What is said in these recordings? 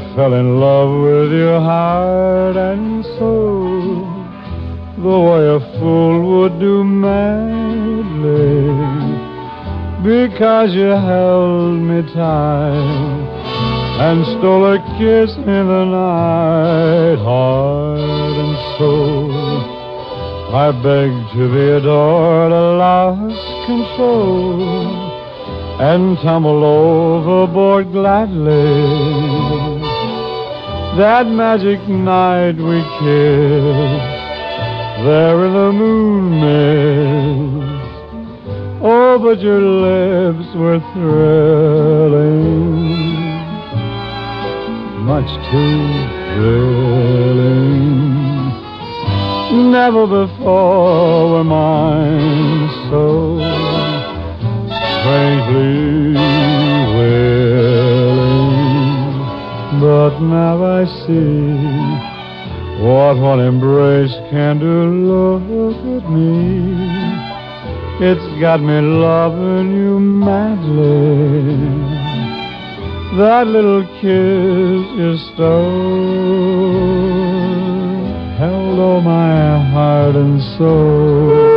fell in love with your heart and soul, the way a fool would do madly, because you held me tight and stole a kiss in the night. Heart and soul, I begged to be adored, I lost control and tumbled overboard gladly. That magic night we kissed there in the moon mist. Oh, but your lips were thrilling, much too thrilling. Never before were mine so strangely willing. But now I see what one embrace can do. Look at me, it's got me loving you madly. That little kiss you stole held all my heart and soul.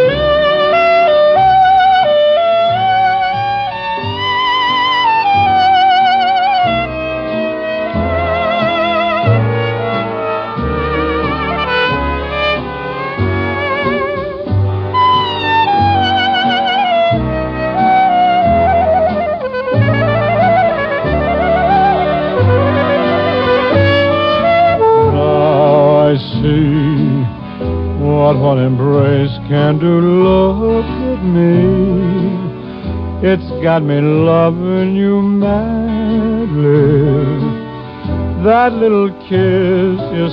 See what one embrace can do. Look at me, it's got me loving you madly. That little kiss you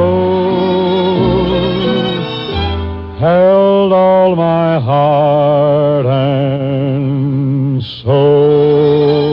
stole held all my heart and soul.